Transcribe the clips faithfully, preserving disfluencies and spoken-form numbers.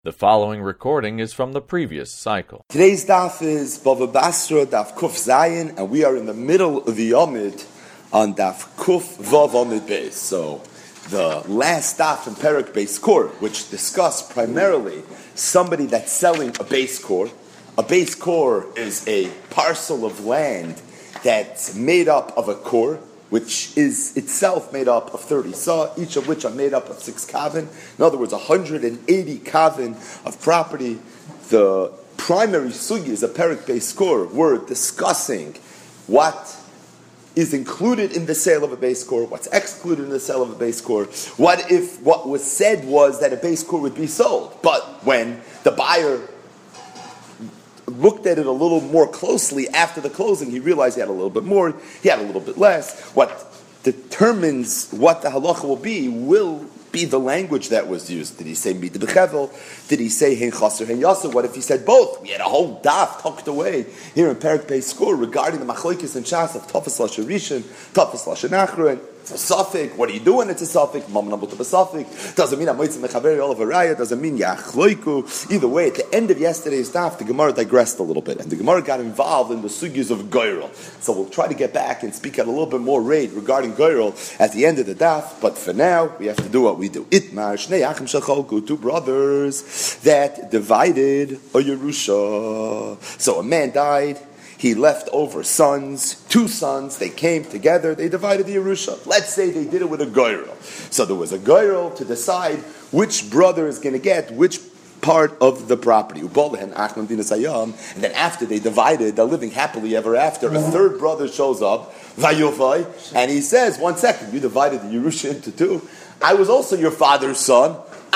The following recording is from the previous cycle. Today's daf is Bava Basra, daf Kuf Zayin, and we are in the middle of the Yomid on daf Kuf Vav Amid Beis. So, the last daf in Perek Beis Kor, which discussed primarily somebody that's selling a Beis Kor. A Beis Kor is a parcel of land that's made up of a Kor, which is itself made up of thirty saw, each of which are made up of six kavin. In other words, one hundred eighty kavin of property. The primary sugis of Perek Beis Kor were discussing what is included in the sale of a Beis Kor, what's excluded in the sale of a Beis Kor. What if what was said was that a Beis Kor would be sold, but when the buyer looked at it a little more closely after the closing, he realized he had a little bit more, he had a little bit less. What determines what the halacha will be will be the language that was used. Did he say mid b'chevel? Did he say hein chaser, hein yasser? What if he said both? We had a whole daf tucked away here in Perek Beis Kor regarding the machlokes and shas of tafas lashon rishon, tafas lashon achron. It's a suffix. What do you do when it's a suffix? Mam nabuta b'suffix. Doesn't mean amoitzim mechaveri all of a raya. Doesn't mean yachloiku. Either way, at the end of yesterday's daf, the Gemara digressed a little bit, and the Gemara got involved in the sugyas of goyrel. So we'll try to get back and speak at a little bit more rate regarding goyrel at the end of the daf. But for now, we have to do what we do. Itmar shnei achim shacholku, two brothers that divided a Yerusha. So a man died. He left over sons, two sons, they came together, they divided the Yerusha. Let's say they did it with a goyrel. So there was a goyrel to decide which brother is going to get which part of the property. And then after they divided, they're living happily ever after, a third brother shows up, and he says, one second, you divided the Yerusha into two. I was also your father's son.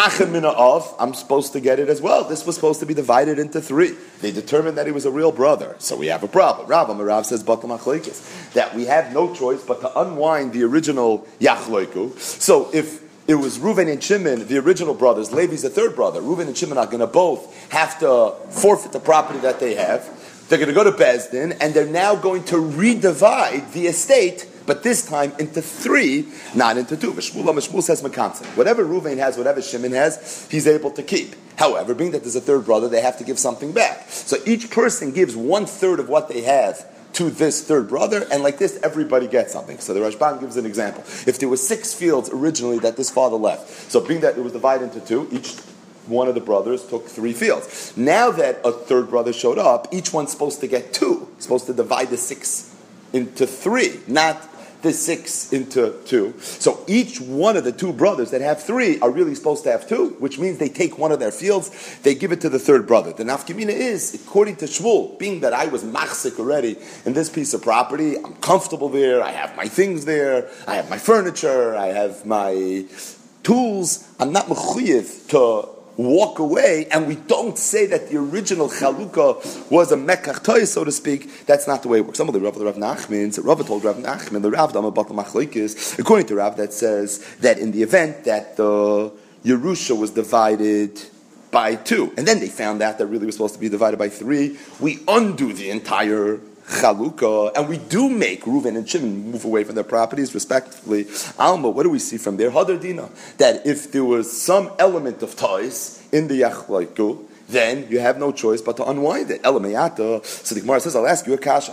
I'm supposed to get it as well. This was supposed to be divided into three. They determined that he was a real brother, so we have a problem. Rav Amarav says that we have no choice but to unwind the original Yachloiku. So if it was Reuven and Shimon, the original brothers, Levi's the third brother, Reuven and Shimon are going to both have to forfeit the property that they have. They're going to go to Beis Din, and they're now going to redivide the estate, but this time into three, not into two. Shmuel says Mekanson. Whatever Reuven has, whatever Shimon has, he's able to keep. However, being that there's a third brother, they have to give something back. So each person gives one third of what they have to this third brother, and like this, everybody gets something. So the Rashbam gives an example. If there were six fields originally that this father left, so being that it was divided into two, each one of the brothers took three fields. Now that a third brother showed up, each one's supposed to get two. Supposed to divide the six into three, not the six into two. So each one of the two brothers that have three are really supposed to have two, which means they take one of their fields, they give it to the third brother. The nafkamina is, according to Shmuel, being that I was machzik already in this piece of property, I'm comfortable there, I have my things there, I have my furniture, I have my tools, I'm not mechuyev to walk away, and we don't say that the original chalukah was a mekach toy, so to speak. That's not the way it works. Some of the Rav, the Rav Nachman, so Rav told Rav Nachman, the Rav Dama Batal Machlokes, according to Rav, that says that in the event that the Yerusha was divided by two, and then they found out that really was supposed to be divided by three, we undo the entire Chalukah, and we do make Reuven and Shimon move away from their properties, respectively. Alma, what do we see from there? Hadar Dina, that if there was some element of toys in the Yachloiku, then you have no choice but to unwind it. Elamayata. So the Gemara says, I'll ask you a kasha.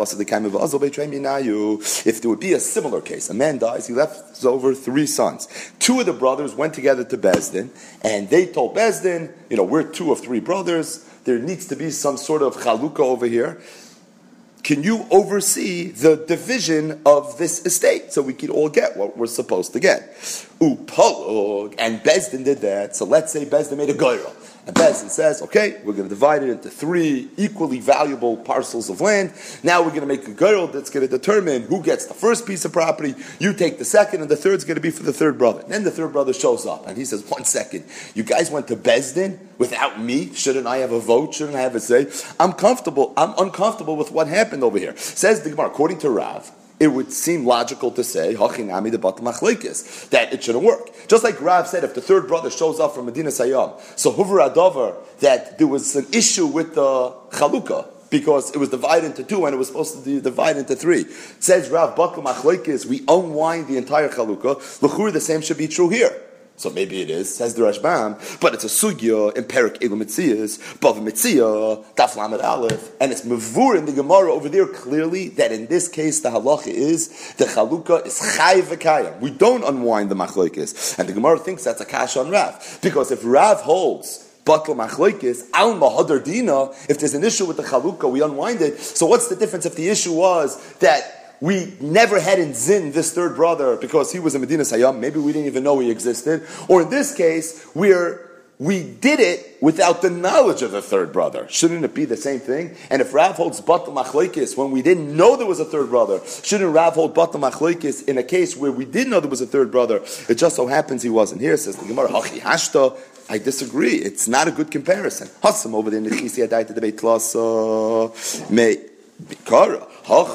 If there would be a similar case, a man dies, he left over three sons. Two of the brothers went together to Beis Din, and they told Beis Din, you know, we're two of three brothers, there needs to be some sort of chalukah over here. Can you oversee the division of this estate so we can all get what we're supposed to get? Upalog, and Beis Din did that. So let's say Beis Din made a goyrel. And Beis Din says, okay, we're going to divide it into three equally valuable parcels of land. Now we're going to make a goyrel that's going to determine who gets the first piece of property. You take the second, and the third's going to be for the third brother. Then the third brother shows up, and he says, one second, you guys went to Beis Din without me? Shouldn't I have a vote? Shouldn't I have a say? I'm comfortable. I'm uncomfortable with what happened over here. Says the Gemara, according to Rav, it would seem logical to say that it shouldn't work. Just like Rav said, if the third brother shows up from Medina Sayyam, so Huvar Adover, that there was an issue with the Chalukah, because it was divided into two and it was supposed to be divided into three. Says Rav Bakal Machlokes, we unwind the entire Chalukah. L'chur, the same should be true here. So maybe it is, says the Rashbam, but it's a sugya in Perik Elu Mitzias, Bava Mitzia, Daf Lamed Aleph, and it's mevur in the Gemara over there clearly that in this case the halacha is the chalukah is chai v'kayim. We don't unwind the machlokes, and the Gemara thinks that's a kasha on Rav, because if Rav holds batal machlokes al mahadar dina, if there's an issue with the chalukah, we unwind it. So what's the difference if the issue was that we never had in Zin this third brother because he was a Medina Sayyam, maybe we didn't even know he existed, or in this case, we're, we did it without the knowledge of the third brother. Shouldn't it be the same thing? And if Rav holds Batal Machlokes when we didn't know there was a third brother, shouldn't Rav hold Batal Machlokes in a case where we did know there was a third brother? It just so happens he wasn't here, says the Gemara, Hachi Hashta. I disagree. It's not a good comparison. Hassam over there in the Chisi Adai to the Beit Lasa may Bikara.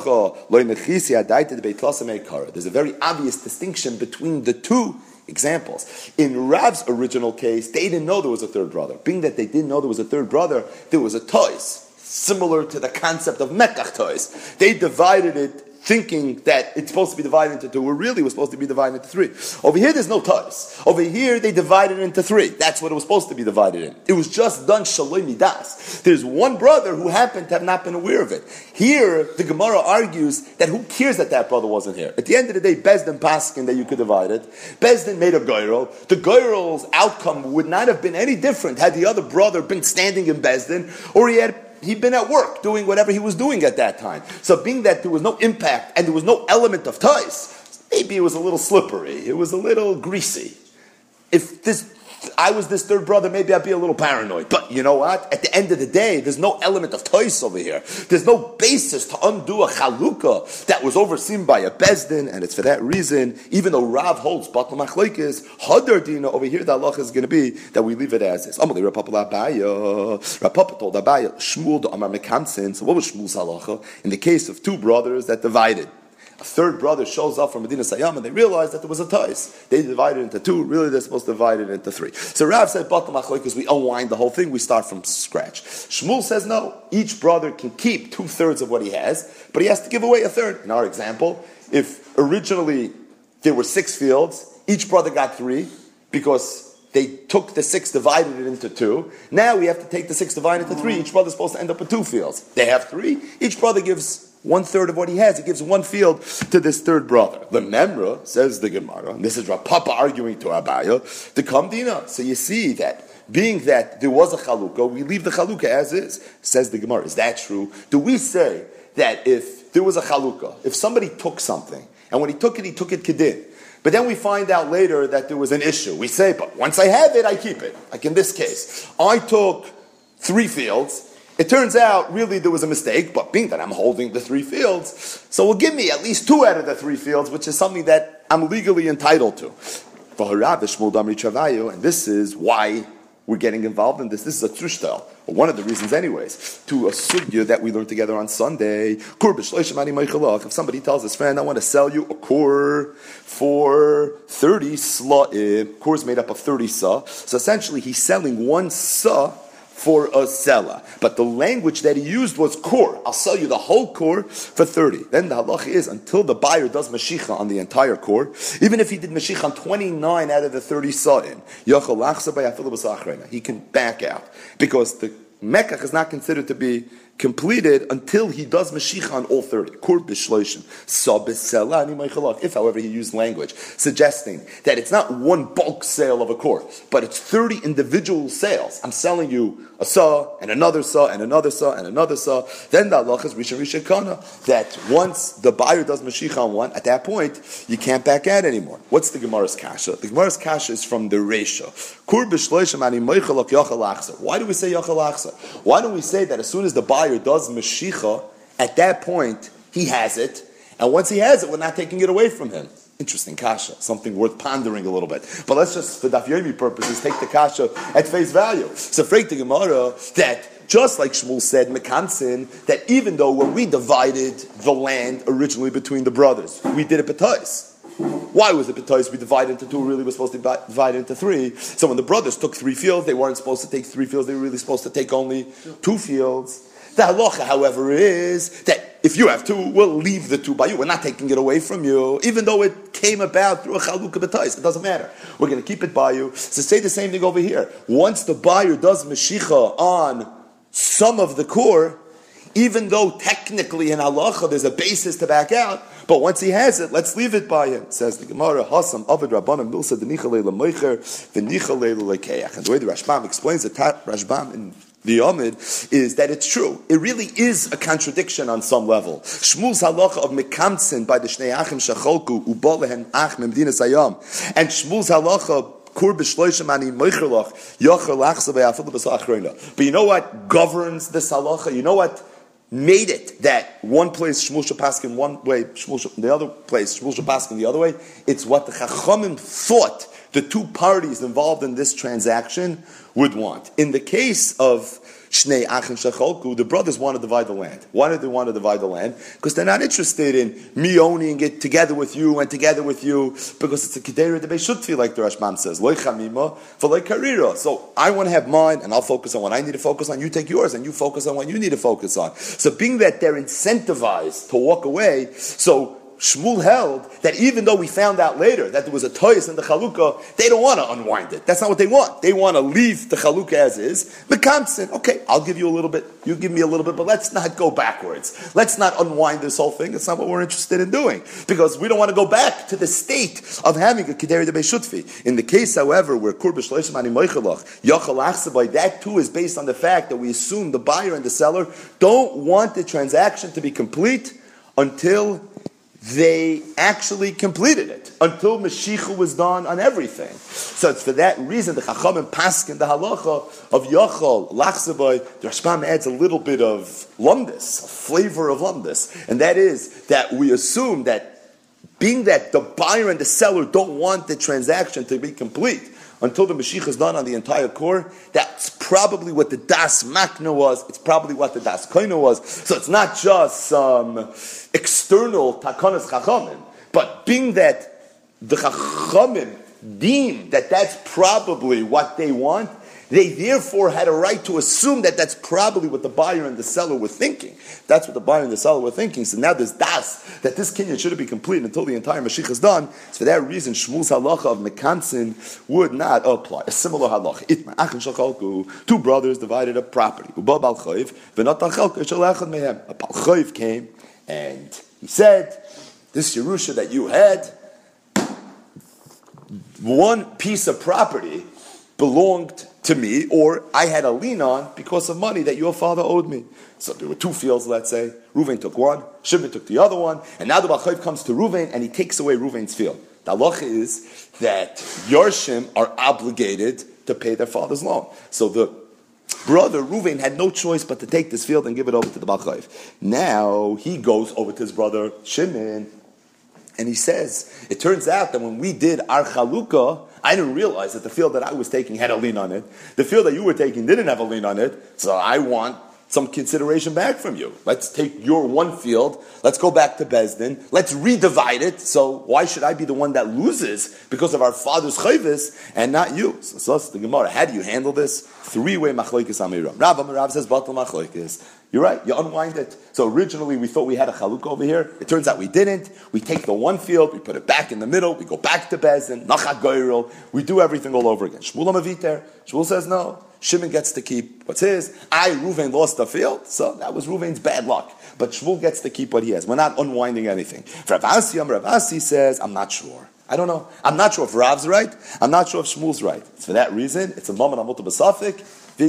There's a very obvious distinction between the two examples. In Rav's original case, they didn't know there was a third brother. Being that they didn't know there was a third brother, there was a toys, similar to the concept of Mekach toys. They divided it thinking that it's supposed to be divided into two, where really it was supposed to be divided into three. Over here, there's no ties. Over here, they divided it into three. That's what it was supposed to be divided in. It was just done shaloi midas. There's one brother who happened to have not been aware of it. Here, the Gemara argues that who cares that that brother wasn't here? At the end of the day, Bezdin paskin that you could divide it. Bezdin made a goyrel. The goyrel's outcome would not have been any different had the other brother been standing in Bezdin, or he had He'd been at work doing whatever he was doing at that time. So being that there was no impact and there was no element of ties, maybe it was a little slippery. It was a little greasy. If this, I was this third brother, maybe I'd be a little paranoid. But you know what? At the end of the day, there's no element of ties over here. There's no basis to undo a chalukah that was overseen by a bezdin, and it's for that reason, even though Rav holds batal machlokes, hadar dina, over here the halacha is going to be that we leave it as is. Amalei Rav Papa Abaya, Rav Papa told Abaya, Shmuel the Amar Mekamsin. So what was Shmuel's halacha in the case of two brothers that divided? A third brother shows up from Medina Sayyam and they realize that there was a tais. They divided it into two. Really, they're supposed to divide it into three. So Rav said, Batal Machlokes, we unwind the whole thing. We start from scratch. Shmuel says, no. Each brother can keep two-thirds of what he has, but he has to give away a third. In our example, if originally there were six fields, each brother got three because they took the six, divided it into two. Now we have to take the six, divided into three. Each brother's supposed to end up with two fields. They have three. Each brother gives one third of what he has. He gives one field to this third brother. The Memra, says the Gemara, and this is Rav Papa arguing to Abaya, the Kamdina. So you see that, being that there was a chalukah, we leave the chalukah as is. Says the Gemara, is that true? Do we say that if there was a chalukah, if somebody took something, and when he took it, he took it kedin, but then we find out later that there was an issue, we say, but once I have it, I keep it. Like in this case, I took three fields. It turns out, really, there was a mistake, but being that I'm holding the three fields, so will give me at least two out of the three fields, which is something that I'm legally entitled to. And this is why we're getting involved in this. This is a trushtel, one of the reasons anyways, to a sugya that we learned together on Sunday. If somebody tells his friend, I want to sell you a kur for thirty sla'im, kur is made up of thirty sa, so essentially he's selling one sa for a seller. But the language that he used was kor. I'll sell you the whole kor for thirty. Then the halacha is, until the buyer does mashicha on the entire kor, even if he did mashicha on twenty-nine out of the thirty sa'in, he can back out. Because the mekach is not considered to be completed until he does mashicha on all thirty. Kur b'shloishim. If, however, he used language suggesting that it's not one bulk sale of a kur, but it's thirty individual sales. I'm selling you a saw, and another saw, and another saw, and another saw. Then the halacha is rishon rishon kana, that once the buyer does mashicha on one, at that point, you can't back out anymore. What's the Gemara's kasha? The Gemara's kasha is from the Reisha. Kur b'shloishim ani moichalok yachal achsa. Why do we say yachal achsa? Why don't we say that as soon as the buyer does mashicha, at that point, he has it, and once he has it, we're not taking it away from him. Interesting kasha, something worth pondering a little bit. But let's just, for daf yomi purposes, take the kasha at face value. So freik the Gemara that just like Shmuel said, Mekansin, that even though when we divided the land originally between the brothers, we did it b'tais. Why was it b'tais? We divided into two, really was supposed to be divided into three. So when the brothers took three fields, they weren't supposed to take three fields, they were really supposed to take only two fields. The halacha, however, is that if you have two, we'll leave the two by you. We're not taking it away from you, even though it came about through a chalukah b'tais. It doesn't matter. We're going to keep it by you. So say the same thing over here. Once the buyer does meshicha on some of the core, even though technically in halacha there's a basis to back out, but once he has it, let's leave it by him. It says the Gemara, Hasam Avid Rabbanim Milsa Denicha Leila Meicher V'Nicha Leila Lekeach. And the way the Rashbam explains it, Rashbam in the Amid, is that it's true. It really is a contradiction on some level. Shmuel's halacha of Mekamtsin by the Shnei Achim Shacholku Ubolehen Ach Memdina Sayam, and Shmuel's halacha but you know what governs this halacha? You know what made it that one place Shmuel should paskin one way, Shmuel should, the other place Shmuel should paskin the other way? It's what the Chachamim thought the two parties involved in this transaction would want. In the case of Shnei Achim Shacholku, the brothers want to divide the land. Why do they want to divide the land? Because they're not interested in me owning it together with you and together with you, because it's a kedera de beishutfi, like the Rashbam says. Loi chamima for loi karira. So I want to have mine, and I'll focus on what I need to focus on. You take yours, and you focus on what you need to focus on. So being that they're incentivized to walk away, so Shmuel held that even though we found out later that there was a toyas in the chalukah, they don't want to unwind it. That's not what they want. They want to leave the chalukah as is. Mekamtsin, okay, I'll give you a little bit, you give me a little bit, but let's not go backwards. Let's not unwind this whole thing. That's not what we're interested in doing. Because we don't want to go back to the state of having a kederi de beishutfi. In the case, however, where kur b'shleishim ani moichelach, yachal achsabay, that too is based on the fact that we assume the buyer and the seller don't want the transaction to be complete until they actually completed it, until Mashiach was done on everything. So it's for that reason the Chachamim paskin the halacha of Yachal Lachsavai. The Rashbam adds a little bit of lumdus, a flavor of lumdus, and that is that we assume that being that the buyer and the seller don't want the transaction to be complete until the Mashiach is done on the entire core, that's probably what the Das Makna was, it's probably what the Das Koina was. So it's not just some um, external Takanas Chachamim, but being that the Chachamim deem that that's probably what they want, they therefore had a right to assume that that's probably what the buyer and the seller were thinking. That's what the buyer and the seller were thinking. So now there's das, that this kinyan shouldn't be complete until the entire Mashiach is done. So for that reason, Shmuel's halacha of Mekansin would not apply. A similar halacha. Itma achin shachalku, two brothers divided a property. Uba bal chayv, v'nat achalku shalachad mehem. A bal chayv came, and he said, this Yerusha that you had, one piece of property belonged to me, or I had a lien on because of money that your father owed me. So there were two fields, let's say. Reuven took one, Shimon took the other one, and now the Bachayv comes to Reuven and he takes away Reuven's field. The halacha is that Yarshim are obligated to pay their father's loan. So the brother Reuven had no choice but to take this field and give it over to the Bachayv. Now he goes over to his brother Shimon and he says, it turns out that when we did our chalukah, I didn't realize that the field that I was taking had a lien on it. The field that you were taking didn't have a lien on it, so I want some consideration back from you. Let's take your one field, let's go back to Bezdin, let's redivide it, so why should I be the one that loses because of our father's chayvis and not you? So, so that's the Gemara. How do you handle this? Three-way machlokes amiram. Rav Amarav says, batal machlokes. You're right, you unwind it. So originally we thought we had a chalukah over here. It turns out we didn't. We take the one field, we put it back in the middle, we go back to Bezdin, nachat goyril, we do everything all over again. Shmuel Amaviter. Shmuel says no. Shimon gets to keep what's his. I, Reuven, lost the field, so that was Reuven's bad luck. But Shmuel gets to keep what he has. We're not unwinding anything. Rav Asi, Rav Asi says, I'm not sure. I don't know. I'm not sure if Rav's right. I'm not sure if Shmuel's right. It's for that reason, it's a moment amuta b'safik.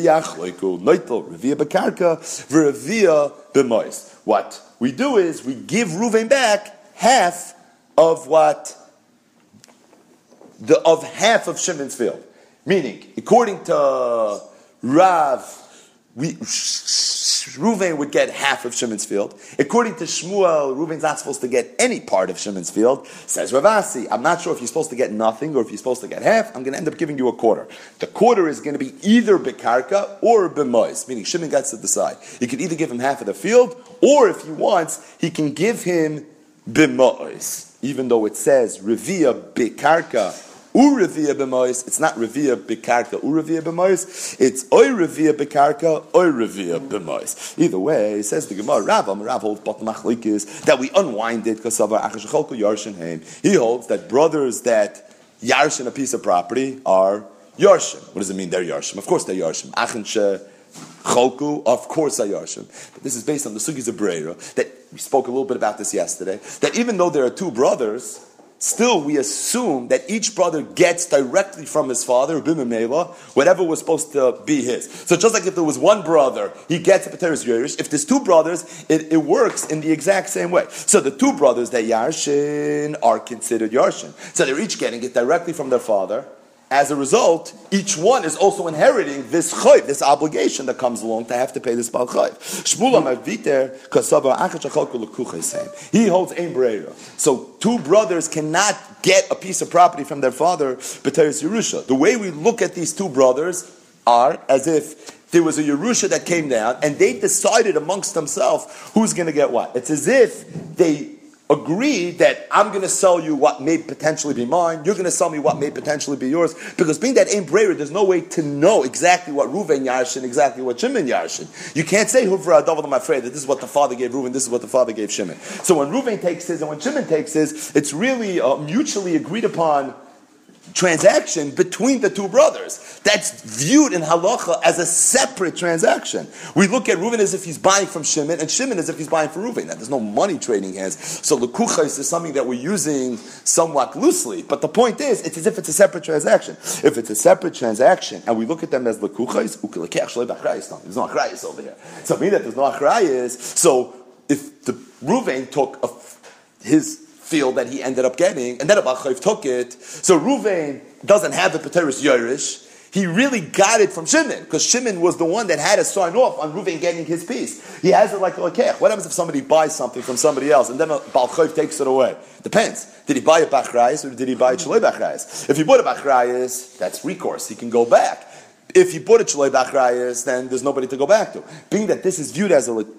What we do is we give Reuven back half of what the of half of Shimon's field. Meaning, according to Rav, we Reuven would get half of Shimon's field. According to Shmuel, Reuven's not supposed to get any part of Shimon's field. Says Rav Asi, I'm not sure if you're supposed to get nothing or if you're supposed to get half. I'm going to end up giving you a quarter. The quarter is going to be either bekarka or b'mois, meaning Shimon gets to decide. He could either give him half of the field, or if he wants, he can give him b'mois. Even though it says revia bekarka Urevia b'mois. It's not revia b'karka urevia b'mois. It's oy revia b'karka oy revia b'mois. Either way, it says the Gemara, Rav, Rav holds is that we unwind it because of our achash cholku yarshin heim. He holds that brothers that yarshin a piece of property are yarshim. What does it mean? They're yarshim. Of course they're yarshim. Achanshe cholku, of course they're yarshim. But this is based on the sugis of Breira that we spoke a little bit about this yesterday. That even though there are two brothers, still, we assume that each brother gets directly from his father, b'memela, whatever was supposed to be his. So just like if there was one brother, he gets a Pateris Yerush. If there's two brothers, it, it works in the exact same way. So the two brothers that Yarshin are considered Yarshin. So they're each getting it directly from their father. As a result, each one is also inheriting this chayv, this obligation that comes along to have to pay this bal chayv. Shmuel Amar Viter kasava achach chalku lekuchesem. He holds ein breira. So two brothers cannot get a piece of property from their father, b'teres Yerusha. The way we look at these two brothers are as if there was a Yerusha that came down and they decided amongst themselves who's going to get what. It's as if they agree that I'm going to sell you what may potentially be mine, you're going to sell me what may potentially be yours, because being that ain't brayer, there's no way to know exactly what Reuven Yarshin, exactly what Shimon Yarshin. You can't say, Huvra Adav, I'm afraid that this is what the father gave Reuven, this is what the father gave Shimon. So when Reuven takes his and when Shimon takes his, it's really a mutually agreed upon transaction between the two brothers. That's viewed in halacha as a separate transaction. We look at Reuven as if he's buying from Shimon, and Shimon as if he's buying from Reuven. Now, there's no money trading hands, so lekuchos is something that we're using somewhat loosely. But the point is, it's as if it's a separate transaction. If it's a separate transaction, and we look at them as lekuchos, there's no achrayis over here. So meaning that there's no achrayis. So if the Reuven took a, his field that he ended up getting, and then Abba Chayv took it. So Reuven doesn't have the Pateris Yerush. He really got it from Shimon, because Shimon was the one that had to sign off on Reuven getting his piece. He has it like a lekech. What happens if somebody buys something from somebody else, and then Baal Chayv takes it away? Depends. Did he buy it Bachrayas, or did he buy it Shalei Bachrayas? If he bought it Bachrayas, that's recourse. He can go back. If he bought it Shalei Bachrayas, then there's nobody to go back to. Being that this is viewed as a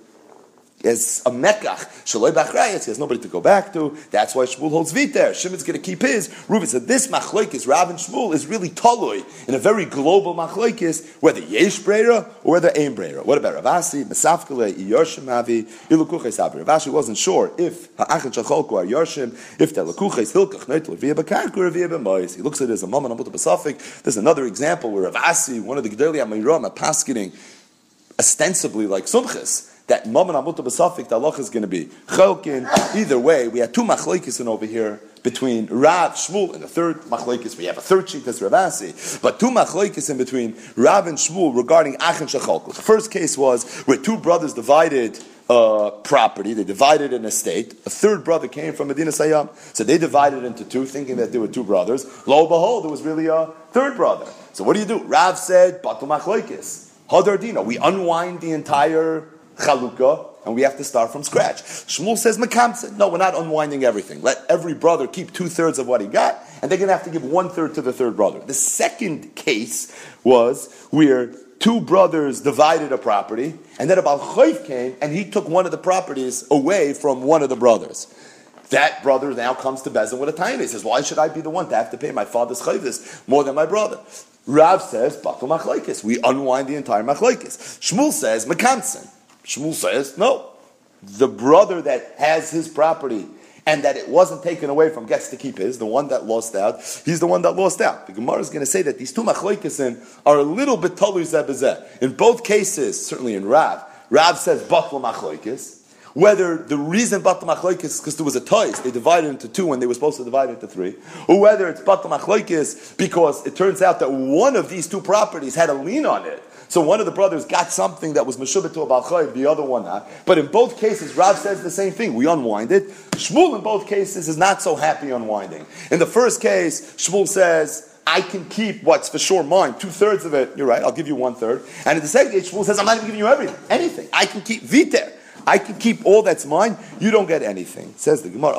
as a mekach, shaloi b'achrayas, he has nobody to go back to. That's why Shmuel holds viter. Shimon's going to keep his. Reuven said this machlokes, Rav and Shmuel, is really talui in a very global machlokes, whether yesh breira or whether ain breira. What about Rav Asi, Mesafkele, Yorshim Havi, Ilukuches Havi? Rav Asi wasn't sure if ha'achet shacholku are Yorshim, if the Lukuches hilkach neitel via b'karku or via b'mois. He looks at it as a moment amut b'safik. There's another example where Rav Asi, one of the Gedolei HaMeiram, are paskening ostensibly like Sumchis, that Mammon Amuta B'Safik, the halacha is going to be Cholkin. Either way, we have two machlokes in over here between Rav, Shmuel, and the third machlokes. We have a third sheet that's Rav Asi, but two machlokes in between Rav and Shmuel regarding Achen Shecholku. The first case was where two brothers divided uh, property. They divided an estate. A third brother came from Medina Sayyam, so they divided into two, thinking that there were two brothers. Lo and behold, there was really a third brother. So what do you do? Rav said, Batul machlokes. Hadar Dina. We unwind the entire Chalukah, and we have to start from scratch. Shmuel says, Mekamsa. No, we're not unwinding everything. Let every brother keep two-thirds of what he got, and they're going to have to give one-third to the third brother. The second case was where two brothers divided a property, and then a Baal Chayv came, and he took one of the properties away from one of the brothers. That brother now comes to Bezin with a tiny. He says, why should I be the one to have to pay my father's chayvus more than my brother? Rav says, Batul machlokes. We unwind the entire machlokes. Shmuel says, Mekamsa. Shmuel says, no. The brother that has his property and that it wasn't taken away from gets to keep his, the one that lost out, he's the one that lost out. The Gemara is going to say that these two machlokes are a little bit talui zeh b'zeh. In both cases, certainly in Rav, Rav says, Batul machlokes. Whether the reason Batul machlokes is because there was a toys, they divided into two when they were supposed to divide it into three, or whether it's Batul machlokes because it turns out that one of these two properties had a lien on it. So one of the brothers got something that was meshubah to a Baal Chayv, the other one not. But in both cases, Rav says the same thing. We unwind it. Shmuel in both cases is not so happy unwinding. In the first case, Shmuel says, I can keep what's for sure mine, two-thirds of it. You're right, I'll give you one-third. And in the second case, Shmuel says, I'm not even giving you everything, anything. I can keep viter. I can keep all that's mine. You don't get anything. It says the Gemara,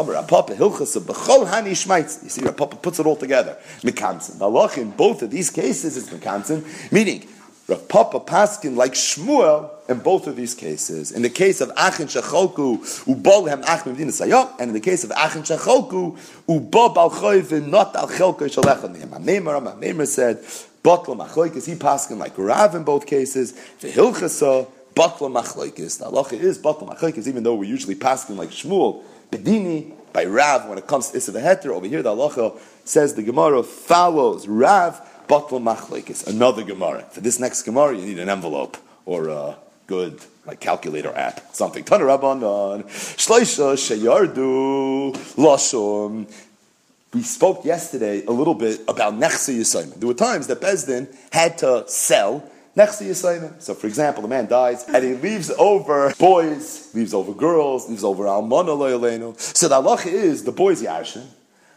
you see, Rav Papa puts it all together. Mekansen. The halach in both of these cases is mekansen, meaning Rav Papa paskin like Shmuel in both of these cases. In the case of Achin Shecholku, Ubol Hem Achim Medina Sayok, and in the case of Achin Shecholku, Ubo Bal Choyv not Al Chelko Shalechon. Mamnemer, Mamnemer said, Botla Machloikis, he paskin like Rav in both cases. V'Hilchasa, Botla Machloikis. The halacha is Botla Machloikis, even though we usually paskin like Shmuel, Bedini, by Rav when it comes to Issa V'Heter. Over here, the halacha says the Gemara follows Rav, Botla Machloikis. Another Gemara. For this next Gemara, you need an envelope or a good like calculator app, something. Tana Rabbanon, Shleisha Sheyardu Lashon. We spoke yesterday a little bit about Nechse Yisayim. There were times that Bezdin had to sell Nechse Yisayim. So, for example, the man dies and he leaves over boys, leaves over girls, leaves over Almana Loyalenu. So the halacha is the boys Yarshin,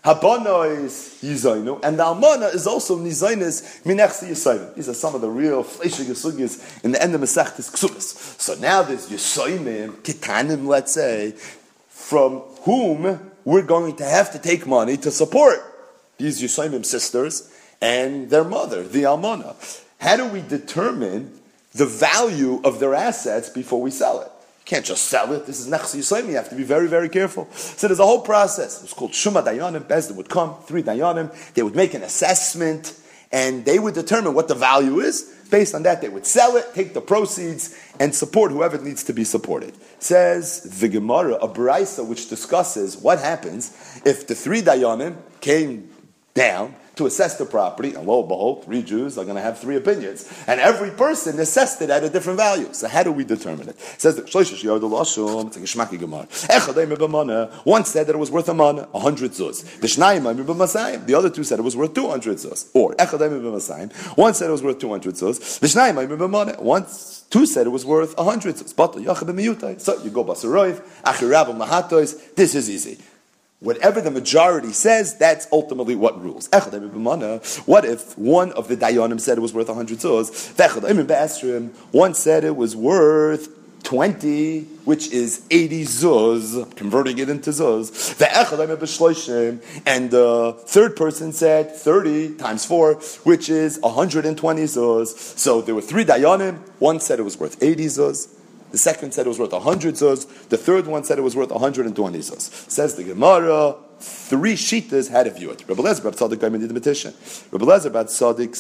Habana is Yizaynu, and the Almana is also Nizaynis Minechse Yisayim. These are some of the real fleshig yisugis in the end of Masechtes Ksubas. So now there's Yisayim, Kitanim, let's say, from whom we're going to have to take money to support these Yisayim sisters and their mother, the Almana. How do we determine the value of their assets before we sell it? You can't just sell it. This is Nechse Yisayim. You have to be very, very careful. So there's a whole process. It's called Shuma Dayanim. Bezdin would come, three Dayanim. They would make an assessment, and they would determine what the value is. Based on that, they would sell it, take the proceeds, and support whoever needs to be supported. Says the Gemara, a Braisa which discusses what happens if the three Dayanim came down to assess the property, and lo and behold, three Jews are going to have three opinions, and every person assessed it at a different value. So how do we determine it? It says the Shloisha Sheyardu Lashon, it's like a Shmaki Gemara. Echadei Mebamana, one said that it was worth a mana, a hundred zuz. The Shnayim Mebamasayim, the other two said it was worth two hundred zuz. Or Echadei Mebamasayim, one said it was worth two hundred zuz. The Shnayim Mebamana, once two said it was worth a hundred zuz. But Yachab Miyutai, so you go Basaroiv, Achirav Mahatois. This is easy. Whatever the majority says, that's ultimately what rules. What if one of the Dayanim said it was worth one hundred zuz? One said it was worth twenty, which is eighty zuz, converting it into zuz. And the third person said thirty times four, which is one hundred twenty zuz. So there were three Dayanim. One said it was worth eighty zuz. The second said it was worth one hundred zuz. The third one said it was worth one hundred twenty zuz. Says the Gemara, three shitas had a view it. Rabbi Lezer Bar Tzadik did the petition. Rabbi Lezer Bar Tzadik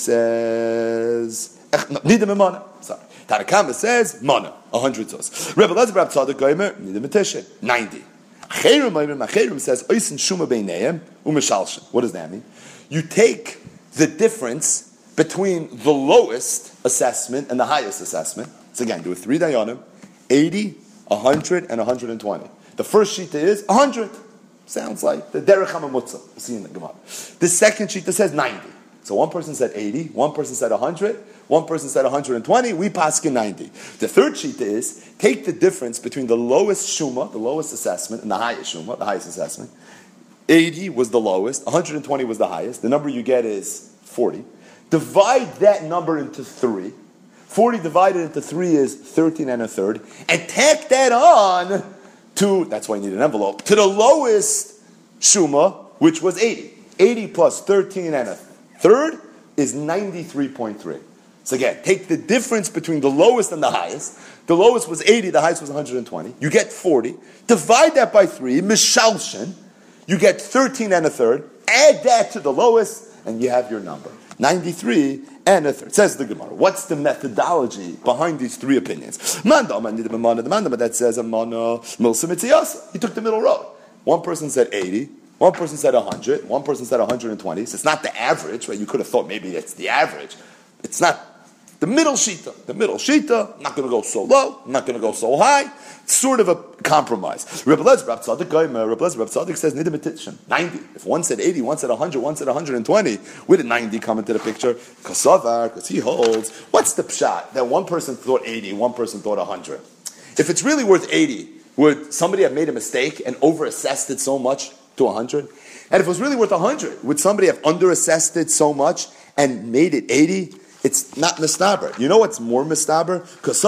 says, Nidem mana. Sorry. Tanakama says, mana, one hundred zuz. Rabbi Lezer Bar Tzadik need the petition, ninety. Acherim Acherim says, Oisin Shuma Beineim Umishalshin. What does that mean? You take the difference between the lowest assessment and the highest assessment. So again, do a three Dayanim, eighty, one hundred, and one hundred twenty. The first shita is one hundred. Sounds like the Derech HaMamutza. We'll see in the Gemara. The second shita says ninety. So one person said eighty, one person said one hundred, one person said one hundred twenty, we paskin ninety. The third shita is, take the difference between the lowest shuma, the lowest assessment, and the highest shuma, the highest assessment. eighty was the lowest, one hundred twenty was the highest. The number you get is forty. Divide that number into three. forty divided into three is thirteen and a third. And tack that on to, that's why you need an envelope, to the lowest shuma, which was eighty. eighty plus thirteen and a third is ninety-three point three. So again, take the difference between the lowest and the highest. The lowest was eighty, the highest was one hundred twenty. You get forty. Divide that by three, mishalshin. You get thirteen and a third. Add that to the lowest, and you have your number. ninety-three and a third. Says the Gemara. What's the methodology behind these three opinions? The mandama that says amana milsa mitziyasa. He took the middle road. One person said eighty. One person said one hundred. One person said one hundred twenty. So it's not the average, right? You could have thought maybe it's the average. It's not the middle shita. The middle shita, I'm not going to go so low. I'm not going to go so high. It's sort of a compromise. Rabbi Lezer Rab Tzadik Rabbi Lezer Rab Tzadik says ninety. If one said eighty, one said one hundred, one said one hundred twenty, where did ninety come into the picture? Kasavar, because he holds. What's the pshat that one person thought eighty, one person thought one hundred? If it's really worth eighty, would somebody have made a mistake and overassessed it so much to one hundred? And if it was really worth one hundred, would somebody have underassessed it so much and made it eighty? It's not mistaber. You know what's more mistaber?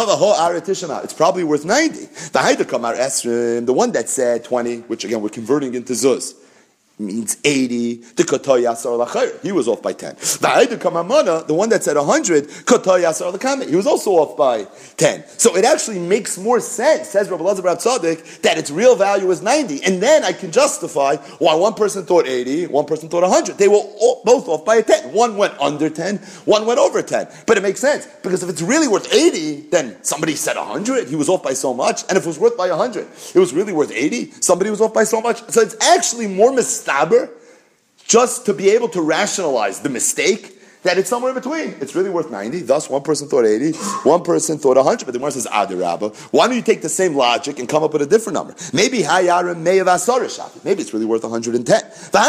It's probably worth ninety. The Haida Kamar Esrim, the one that said twenty, which again we're converting into zuz. means eighty. The Kotoy Yasar Lachayr, he was off by ten. The Haidu Kamamana, the one that said one hundred, Kotoy Yasar Lachame, he was also off by ten. So it actually makes more sense, says Rabbi Elazar Bar Tzaddik, that its real value is ninety. And then I can justify why one person thought eighty, one person thought one hundred. They were all, both off by a ten. One went under ten, one went over ten. But it makes sense, because if it's really worth eighty, then somebody said one hundred, he was off by so much. And if it was worth by one hundred, it was really worth eighty, somebody was off by so much. So it's actually more mistaber just to be able to rationalize the mistake that it's somewhere in between. It's really worth ninety. Thus, one person thought eighty, one person thought one hundred. But the Gemara says, Adirabba. Why don't you take the same logic and come up with a different number? Maybe Hayarim may have Asar. Maybe it's really worth one hundred ten.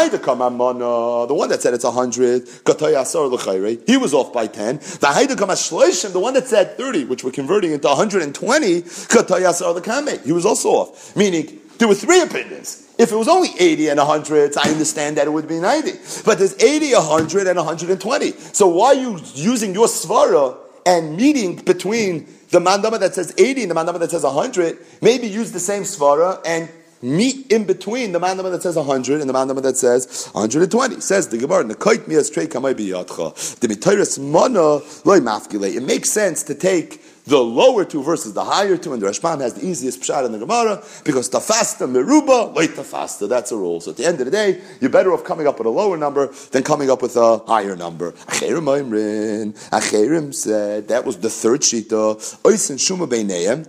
The one that said it's one hundred, he was off by ten. The one that said thirty, which we're converting into one hundred twenty, he was also off. Meaning, there were three opinions. If it was only eighty and one hundred, I understand that it would be ninety. But there's eighty, one hundred, and one hundred twenty. So why are you using your svara and meeting between the mandama that says eighty and the mandama that says one hundred? Maybe use the same svara and meet in between the mandama that says one hundred and the mandama that says one hundred twenty. Says the Gemara, "Nekait mi astrei kamay biyadcha." The mitayras mana loy mafkile. It makes sense to take the lower two versus the higher two, and the Rashbam has the easiest pshat in the Gemara, because tafasta meruba, wait tafasta, that's a rule. So at the end of the day, you're better off coming up with a lower number than coming up with a higher number. Acherim Oimrin, Acherim said, that was the third shita, Oisen Shuma Beinayim,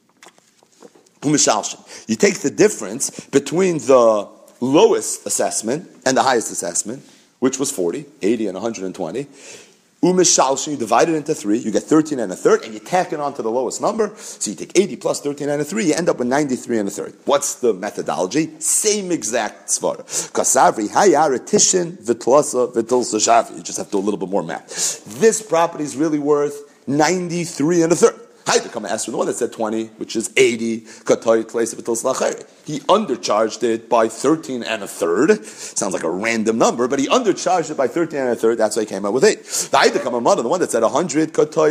Umishalshin. You take the difference between the lowest assessment and the highest assessment, which was forty, eighty, and one hundred twenty. Umishalshin, you divide it into three, you get thirteen and a third, and you tack it on to the lowest number. So you take eighty plus thirteen and a three, you end up with ninety-three and a third. What's the methodology? Same exact svara. Kasavri, hayar, tishin, vitlasa, vitlsa shavi. You just have to do a little bit more math. This property is really worth ninety-three and a third. I had to come and ask for the one that said twenty, which is eighty. He undercharged it by thirteen and a third. Sounds like a random number, but he undercharged it by thirteen and a third. That's why he came out with eight. I had to come the one that said one hundred.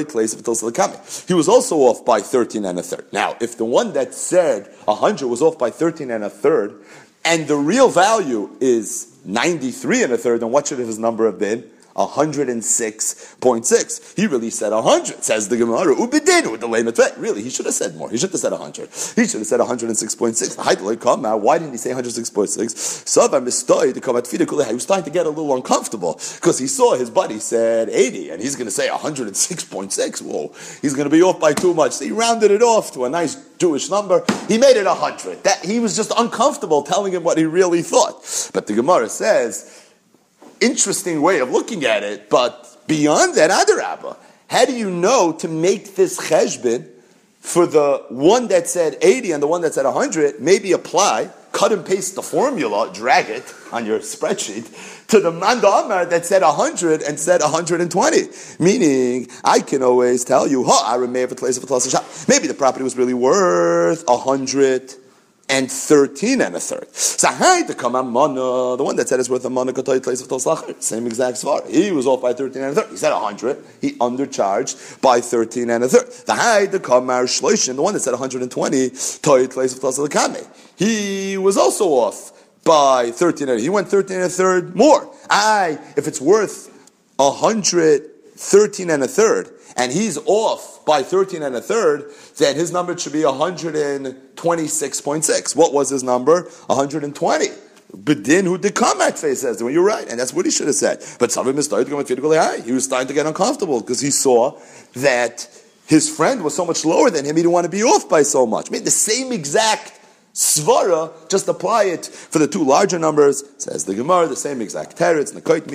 He was also off by thirteen and a third. Now, if the one that said one hundred was off by thirteen and a third, and the real value is ninety-three and a third, then what should his number have been? one hundred six point six. He really said one hundred. Says the Gemara, Ubidin with the lame. Really, he should have said more. He should have said one hundred. He should have said one hundred six point six. Why didn't he say one hundred six point six? He was starting to get a little uncomfortable because he saw his buddy said eighty and he's going to say one hundred six point six. Whoa, he's going to be off by too much. So he rounded it off to a nice Jewish number. He made it one hundred. That, he was just uncomfortable telling him what he really thought. But the Gemara says, interesting way of looking at it, but beyond that, Adarabba, how do you know to make this cheshbon for the one that said eighty and the one that said one hundred, maybe apply, cut and paste the formula, drag it on your spreadsheet, to the Manda Amar that said one hundred and said one hundred twenty. Meaning, I can always tell you, ha, I remember a place of a shop. Maybe the property was really worth one hundred and thirteen and a third. Sahai the Kamamana, the one that said it's worth a mana katoy place of Toslachar, same exact svar. He was off by thirteen and a third. He said a hundred. He undercharged by thirteen and a third. The Hai the Kamar Shloishin, the one that said one hundred and twenty, toy place of Toslachame. He was also off by thirteen and a third. He went thirteen and a third more. I, if it's worth a hundred thirteen and a third, and he's off by thirteen and a third, then his number should be one hundred twenty-six point six. What was his number? one hundred twenty. Bedin who did come at face says, well, you're right, and that's what he should have said. But Savim is starting to go high. He was starting to get uncomfortable because he saw that his friend was so much lower than him, he didn't want to be off by so much. I mean, the same exact svara, just apply it for the two larger numbers. Says the Gemara, the same exact teretz.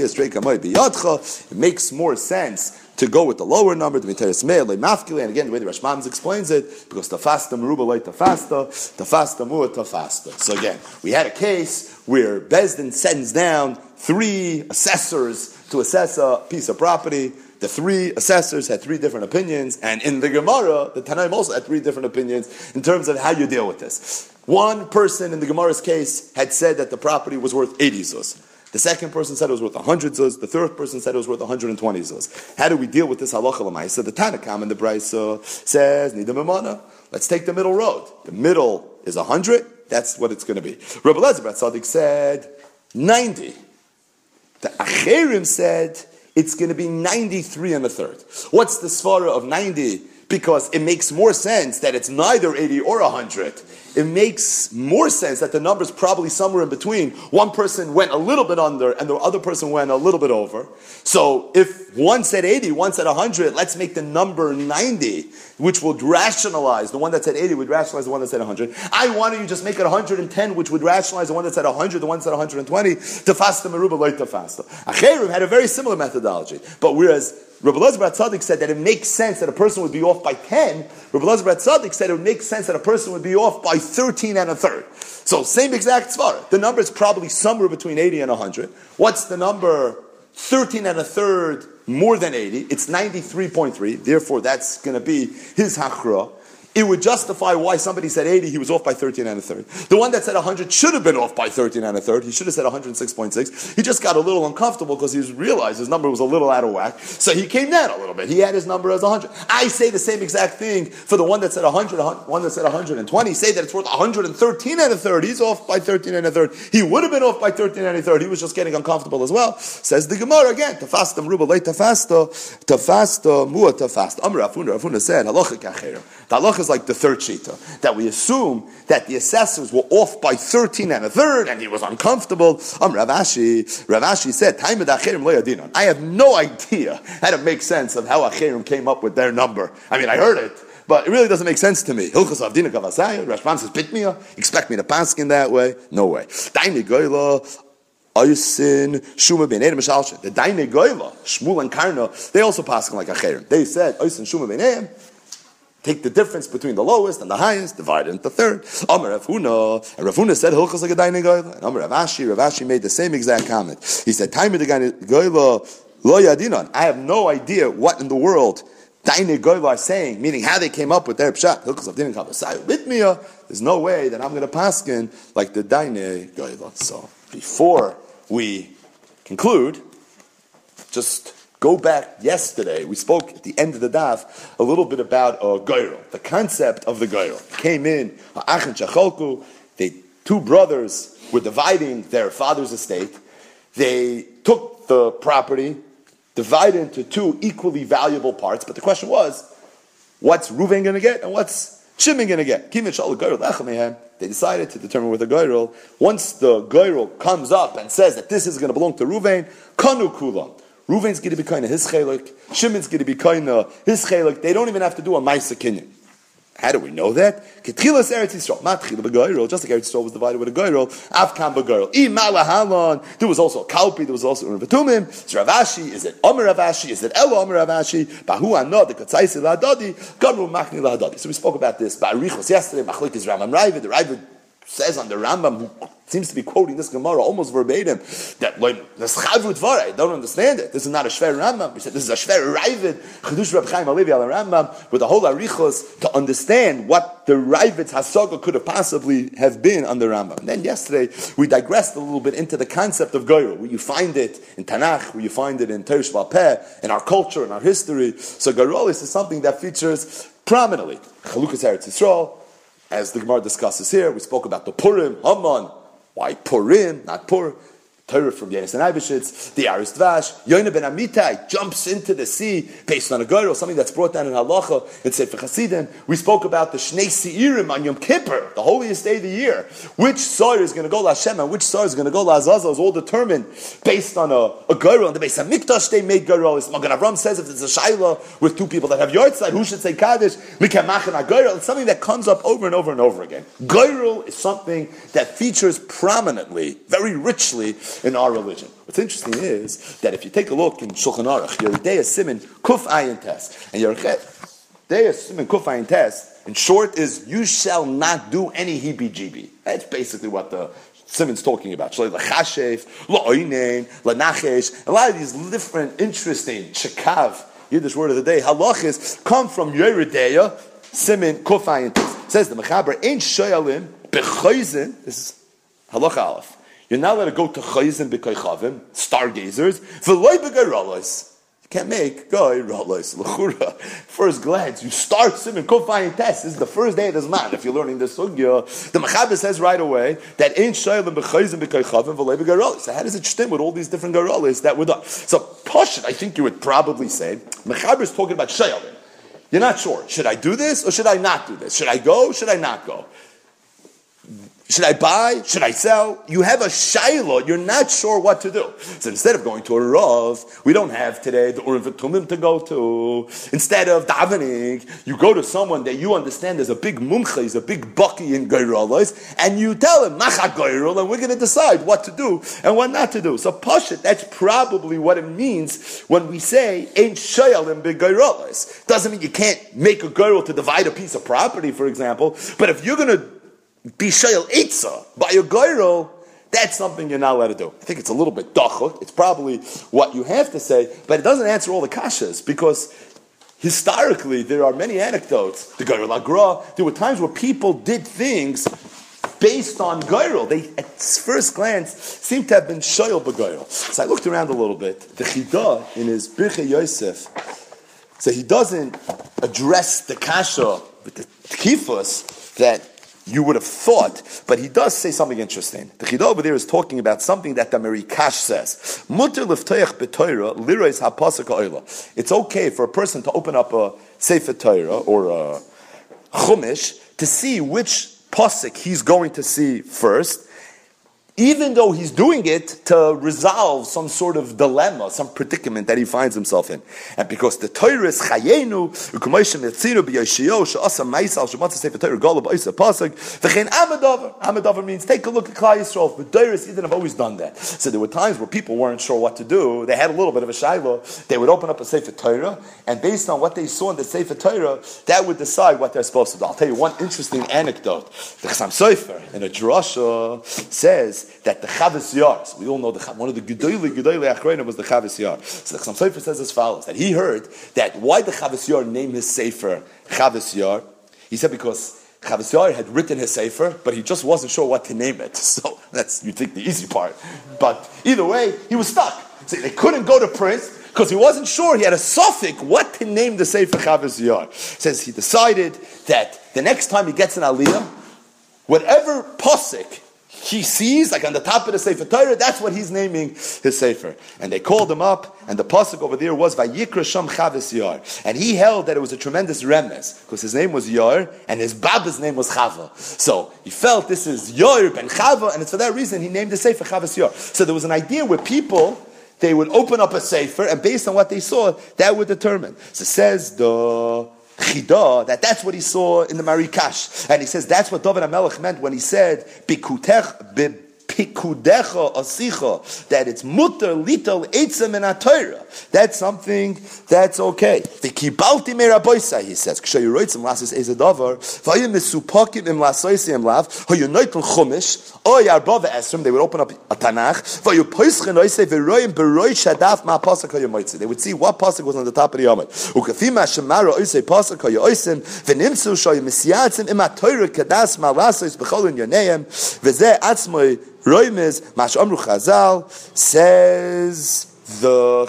It makes more sense to go with the lower number, the miteres me'el mafkili, and again the way the Rashbam explains it, because tafasta meruba loy tafasta, tafasta mu'at tafasta. So again, we had a case where Bezdin sends down three assessors to assess a piece of property. The three assessors had three different opinions, and in the Gemara, the Tanaim also had three different opinions in terms of how you deal with this. One person in the Gemara's case had said that the property was worth eighty zuz. The second person said it was worth one hundred zuz. The third person said it was worth one hundred twenty zuz. How do we deal with this halacha l'maisa? The Tanakam in the Brisa says, Nida Memana. Let's take the middle road. The middle is one hundred. That's what it's going to be. Rabbi Elazar Bar Tzaddik said, ninety. The Acherim said it's going to be ninety-three and a third. What's the svara of ninety? Because it makes more sense that it's neither eighty or one hundred. It makes more sense that the number's probably somewhere in between. One person went a little bit under and the other person went a little bit over. So if one said eighty, one said one hundred, let's make the number ninety, which would rationalize. The one that said eighty would rationalize the one that said one hundred. I wanted you just make it one hundred ten, which would rationalize the one that said one hundred, the one that said one hundred twenty. Tefasta meruba loy tefasta. Acherim had a very similar methodology. But whereas Rabbi Elazar bar Tzadok said that it makes sense that a person would be off by ten, Rabbi Elazar bar Tzadok said it would make sense that a person would be off by thirteen and a third. So same exact svara. The number is probably somewhere between eighty and one hundred. What's the number thirteen and a third more than eighty? It's ninety-three point three. Therefore, that's going to be his hachra. It would justify why somebody said eighty, he was off by thirteen and a third. The one that said one hundred should have been off by thirteen and a third. He should have said one hundred six point six. He just got a little uncomfortable because he realized his number was a little out of whack. So he came down a little bit. He had his number as one hundred. I say the same exact thing for the one that said one hundred, one that said one hundred twenty. Say that it's worth one hundred thirteen and a third. He's off by thirteen and a third. He would have been off by thirteen and a third. He was just getting uncomfortable as well. Says the Gemara again, Tafasta mruba lei tafasta, tafasta mua tafasta. Amr Afuna, Afuna said, halacha kacherim. The halacha is like the third sheet. That we assume that the assessors were off by thirteen and a third, and he was uncomfortable. Um, Rav Ashi, Rav Ashi said, I have no idea how to make sense of how Acherim came up with their number. I mean, I heard it, but it really doesn't make sense to me. Hilchos Avdina Kavasaya, Rashban says, Bitmiya, expect me to pass in that way? No way. Daini Goyla, Oysin, Shuma ben Edom Shalshin. The Daini Goyla, Shmuel and Karna, they also pass like Acherim. They said, Oysin, Shuma ben Edom, take the difference between the lowest and the highest, divide it into third. Amar Rav Huna, and Rav Huna said, Hilchos like a dainei goyla. And Amar Rav Ashi, Rav Ashi made the same exact comment. He said, Taimid goyla lo yadinon. I have no idea what in the world dainei goyla are saying, meaning how they came up with their pshat. Hilchos of dinin kavasai bitmiya. There's no way that I'm going to paskin like the dainei goyla. So before we conclude, just go back yesterday. We spoke at the end of the daf a little bit about a goyrel, the concept of the goyrel. Came in, Achin Shacholku, the two brothers were dividing their father's estate. They took the property, divided into two equally valuable parts, but the question was, what's Reuven going to get and what's Shimon going to get? They decided to determine with the goyrel. Once the goyrel comes up and says that this is going to belong to Reuven, kanu kulam. Reuven's going to be kind of his chelik. Shimon's going to be kind of his chelik. They don't even have to do a ma'aseh kinyan. How do we know that? Ketchilas Eretz Yisrael, matchila b'goyrel, just like Eretz Yisrael was divided with a goyrel. Avkam b'goyrel. Imalahalon. There was also a kalpi. There was also a Revatumim. It's Rav Ashi. Is it Omer Rav Ashi? Is it Elo Omer Rav Ashi? Bahu Anod the Katzaisi lahadadi. Gamru machni lahadadi. So we spoke about this. Ba'arichos yesterday. Machlik is Rambam Ravid. The Ravid says on the Rambam, who seems to be quoting this Gemara almost verbatim, that like the Schavut Vara, I don't understand it. This is not a Shver Rambam. We said this is a Shver Ravid, Chedush Reb Chaim Alevi al Rambam, with the whole Arichos to understand what the Ravid's Hasaga could have possibly have been on the Rambam. And then yesterday we digressed a little bit into the concept of Goyrel, where you find it in Tanakh, where you find it in Teresh Valpeh, in our culture, in our history. So Goyrel is something that features prominently. Chalukas Eretz Yisrael. As the Gemara discusses here, we spoke about the Purim, Haman. Why Purim, not Pur? Torah from Yenis and Eibeshitz, the Aris Dvash, Yoina ben Amitai jumps into the sea based on a goyrel, something that's brought down in Halacha and Sefer Chasidim. We spoke about the Shnei Seirim on Yom Kippur, the holiest day of the year. Which Sar is going to go to Hashem and which Sar is going to go to Azazel is all determined based on a, a goyrel. And the Beis HaMikdash they made goyrel. Magen Avram says if there's a Shaila with two people that have Yortzeit, who should say Kaddish? Mikamachen HaGoyrel. It's something that comes up over and over and over again. Goyrel is something that features prominently, very richly, in our religion. What's interesting is that if you take a look in Shulchan Aruch, Yeridei Siman Kuf Ayin Tes, and Yeridei Siman Kuf Ayin Tes, in short, is you shall not do any heebie-jeebie. That's basically what the Simon's talking about. Shalei l'chashef, la'oinen, la'nachesh, a lot of these different, interesting chakav, Yiddish word of the day, halachis, come from Yeridei Siman Kuf Ayin Tes. Says the Mechaber, ain't shoyalim b'choizin. This is halacha aleph. You're not allowed to go to chayzin b'koychavim, stargazers, v'loy b'gayralos. You can't make goy rolos l'chura. First glance, you start simin kufay test. This is the first day of the zman. If you're learning this sugya, the Mechaber says right away that ain't shaylim b'chayzim b'kaychavim v'lei b'garolis. So how does it stem with all these different garolis that were done? So Pashut, I think you would probably say Mechaber is talking about shaylim. You're not sure. Should I do this or should I not do this? Should I go? Should I not go? Should I buy? Should I sell? You have a shayla, you're not sure what to do. So instead of going to a Rav, we don't have today the Urim V'Tumim to go to. Instead of davening, you go to someone that you understand is a big mumcha, he's a big bucky in Geirolos, and you tell him, Macha Geirol, and we're going to decide what to do and what not to do. So Pashut, that's probably what it means when we say, Ain't Shayalim Big Geirolos. Doesn't mean you can't make a girl to divide a piece of property, for example, but if you're going to be shayel etza by your goyrol, that's something you're not allowed to do. I think it's a little bit dachuk. It's probably what you have to say, but it doesn't answer all the kashas because historically there are many anecdotes. The goyrol agra, there were times where people did things based on goyrol. They, at first glance, seem to have been shayel b'goyrol. So I looked around a little bit. The Chidah in his Birchei Yosef, so he doesn't address the kasha with the tkifus that you would have thought, but he does say something interesting. The Chidah over there is talking about something that the Merikash says. Muter l'ftayach b'Torah lirois ha'pasuk ha'olah. It's okay for a person to open up a Sefer Torah or a Chumash to see which pasuk he's going to see first, even though he's doing it to resolve some sort of dilemma, some predicament that he finds himself in. And because the Torah is chayenu, u'kumoishem etzinu b'yoshiyo, she'asa ma'isal, she'matzah sefer Torah, gala b'oisa pasuk, v'chein amadavar. Amadavar means take a look at Klal Yisrael. But Doris Eden have always done that. So there were times where people weren't sure what to do. They had a little bit of a shayla. They would open up a sefer Torah, and based on what they saw in the sefer Torah, that would decide what they're supposed to do. I'll tell you one interesting anecdote. The Chassam Sofer in a drasha says that the Chavis Yar, so we all know the one of the Gedolei Gedolei Achronim was the Chavis Yar. So the Chassam Sofer says as follows: that he heard that why the Chavis Yar named his sefer Chavis Yar. He said because Chavis Yar had written his sefer, but he just wasn't sure what to name it. So that's you think the easy part. But either way, he was stuck. So they couldn't go to print because he wasn't sure. He had a suffix what to name the sefer Chavis Yar. Says he decided that the next time he gets an aliyah, whatever pasuk he sees, like on the top of the Sefer Torah, that's what he's naming his Sefer. And they called him up, and the pasuk over there was Vayikra Sham Chavis Yar. And he held that it was a tremendous remez, because his name was Yar, and his Baba's name was Chava. So he felt this is Yar ben Chava, and it's for that reason he named the Sefer Chavis Yar. So there was an idea where people, they would open up a Sefer, and based on what they saw, that would determine. So it says the Chidah, that that's what he saw in the Marikash. And he says that's what David HaMelech meant when he said, Bikutech, be, Pikudecha asicha, that it's mutter lital eitzem in Torah. That's something that's okay. The kibalti meraboisa, he says. Kshayiroitzim lasis ezadavar. Vayim mesupakim im lasoisim lav. Hayunoitel chumish. Oy arbava esrim. They would open up a Tanakh. Vayu poischen oise veroyim beroi shadaf ma pasuk hayomoitzi. They would see what pasuk was on the top of the yomit. Ukafima shemara oise pasuk hayoisim. Venimsu shoyim misyatzim im Torah kadas ma lasois b'cholin yoneim. V'zeh atzmoi Roimiz, Mash Amru Chazal, says the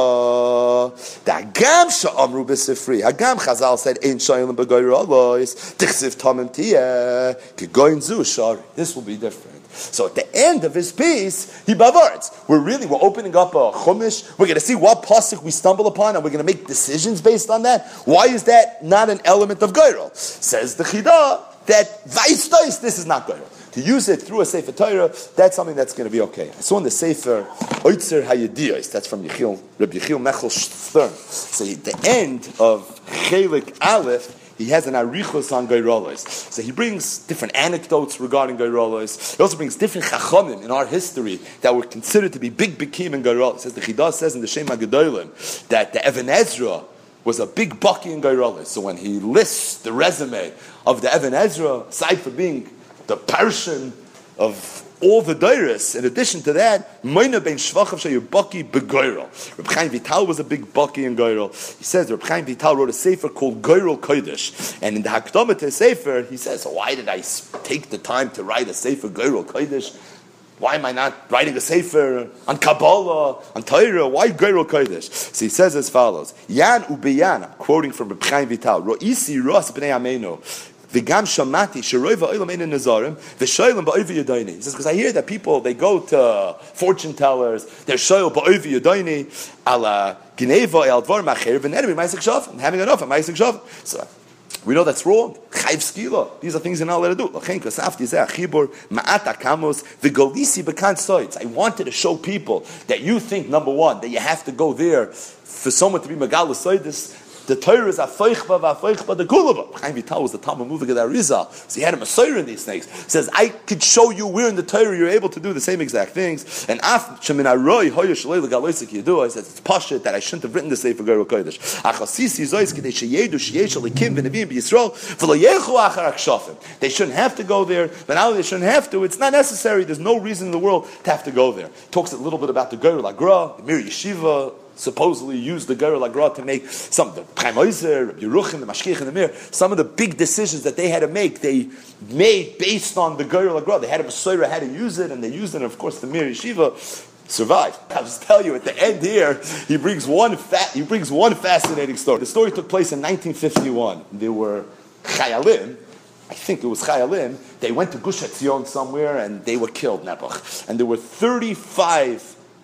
Chidah, that Hagam Sha'amru B'Sifri, Hagam Chazal said, Ein Shayim B'Goyr Alois, Tichsiv Tamim Tiyeh, Kegoyin Zu Shari. This will be different. So at the end of his piece, he bavards. We're really, we're opening up a chumash. We're going to see what pasuk we stumble upon, and we're going to make decisions based on that. Why is that not an element of Goyrol? Says the Chidah, that Vaistais, this is not Goyrol. To use it through a Sefer Torah, that's something that's going to be okay. I saw in the Sefer Oitzer Hayediyos, that's from Yechiel, Rabbi Yechiel Mechel Stern. So at the end of Chelik Aleph, he has an arichos on Geirolos. So he brings different anecdotes regarding Geirolos. He also brings different chachamim in our history that were considered to be big bikim in Geirolos. As the Chidah says in the Shem HaGedolim, that the Even Ezra was a big baki in Geirolos. So when he lists the resume of the Even Ezra, aside from being the Parshan of all the Dairis, in addition to that, Moina ben Shvachav Shayu Baki Begoyrol. Reb Chaim Vital was a big Baki in Goyrol. He says Reb Chaim Vital wrote a sefer called Goyrol Kodesh, and in the Hakdama to Sefer, he says, so why did I take the time to write a sefer Goyrol Kodesh? Why am I not writing a sefer on Kabbalah, on Torah? Why Geirul Kodesh? So he says as follows: Yan ubeyan, I'm quoting from Reb Chaim Vital. Ro'isi ros b'nei amenu. V'gam shamati sheroy va'olam ein nazarim v'shoylam ba'ovi yadayni. He says, because I hear that people, they go to fortune tellers, they're shoyl ba'ovi yadayni, ala gneva el dvar macher v'nedemi ma'asik shaf, and having enough, ma'asik shaf. So we know that's wrong. Chayv skila. These are things you're not allowed to do. I wanted to show people that you think, number one, that you have to go there for someone to be Megal L'Soidis. The Torah is a feichba v'afeichba the kulaba. Chaim Vital was the Talmud Muvig of the Arizal. So he had a Messiah in these things. He says, I could show you where in the Torah you're able to do the same exact things. And af shemin aroi hoyer shalei legaloisik yidu. I said, it's pashut that I shouldn't have written the Sefer Geirul Kodesh. Achasisi zois kedei sheyedu sheyesh alikim v'nevim b'Yisrael v'lo yechu achar akshafim. They shouldn't have to go there, but now they shouldn't have to. It's not necessary. There's no reason in the world to have to go there. Talks a little bit about the Geirul Agra, the Mir Yeshiva, supposedly used the Geirul Agra to make some of the Chaim Oizer, Yeruchim, the Mashkiach and the Mir, some of the big decisions that they had to make, they made based on the Geirul Agra. They had a Messiah, had to use it, and they used it, and of course the Mir Yeshiva survived. I'll just tell you, at the end here, he brings one fa- he brings one fascinating story. The story took place in nineteen fifty-one. There were Chayalim, I think it was Chayalim, they went to Gush Etzion somewhere, and they were killed, Nebuch. And there were thirty-five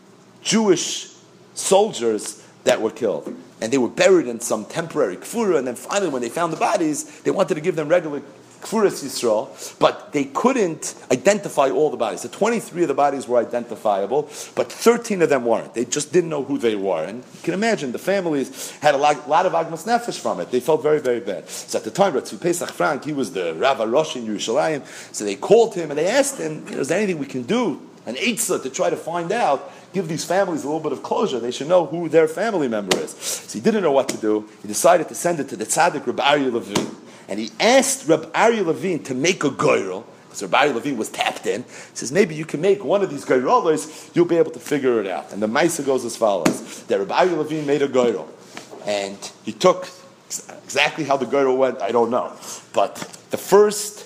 Jewish soldiers that were killed, and they were buried in some temporary kfura, and then finally when they found the bodies, they wanted to give them regular kfuras Yisrael, but they couldn't identify all the bodies. The twenty-three of the bodies were identifiable, but thirteen of them weren't. They just didn't know who they were, and you can imagine the families had a lot, lot of agmas nefesh from it. They felt very, very bad. So at the time, Ratzu Pesach Frank, he was the Rav Rosh in Yerushalayim, so they called him and they asked him, you know, is there anything we can do, an eitzah, to try to find out, give these families a little bit of closure. They should know who their family member is. So he didn't know what to do. He decided to send it to the tzaddik Reb Aryeh Levine. And he asked Reb Aryeh Levine to make a geirul, because Reb Aryeh Levine was tapped in. He says, maybe you can make one of these geirolas, you'll be able to figure it out. And the Maisa goes as follows. That Reb Aryeh Levine made a geirul. And he took exactly how the geirul went, I don't know. But the first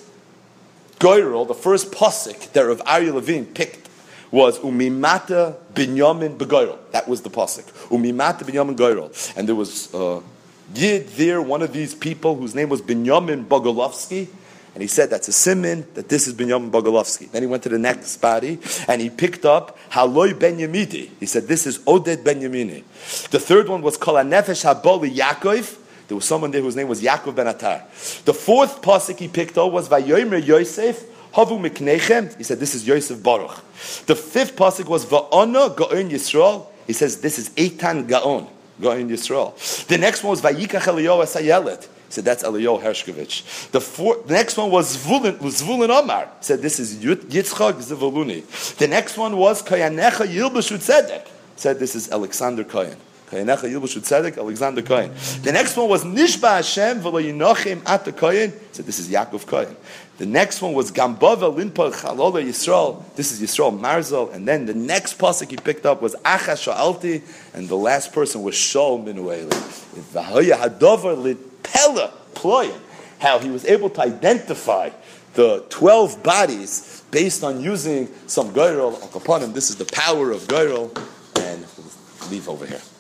geirul, the first pasuk that Reb Aryeh Levine picked was Umimata Binyamin Begoyrol. That was the pasuk. Umimata Binyamin Goyrol. And there was a Yid there, one of these people whose name was Binyamin Bogolovsky, and he said that's a siman that this is Binyamin Bogolovsky. Then he went to the next body and he picked up Haloi Benyamidi. He said this is Oded Benyamini. The third one was Kol HaNefesh Haboli Yaakov. There was someone there whose name was Yaakov Ben Atar. The fourth pasuk he picked up was Vayomer Yosef Havu Miknechem. He said this is Yosef Baruch. The fifth pasuk was Va'ona Gaon Yisrael. He says this is Eitan Gaon, Gaon Yisrael. The next one was Vayikach Eliyahu Asayelet. He said that's Eliyahu Hershkovich. The, four, the next one was Zvulun, was Zvulun Omar. He said this is Yitzchak Zivuluni. The next one was Kayanecha Yilbashu Tzedek. He said this is Alexander Cohen. Kayanecha Yilbashu Tzedek, Alexander Cohen. The next one was Nishba Hashem V'lo Yinochim Ata Cohen. He said this is Yaakov Cohen. The next one was Gambava Linpa Chalola Yisrael. This is Yisrael Marzal. And then the next pasuk he picked up was Acha Sha'alti. And the last person was Shaul Minueli. V'haya Hadover Litpela Ployim. How he was able to identify the twelve bodies based on using some Geirul. Upon him, this is the power of Geirul. And we'll leave over here.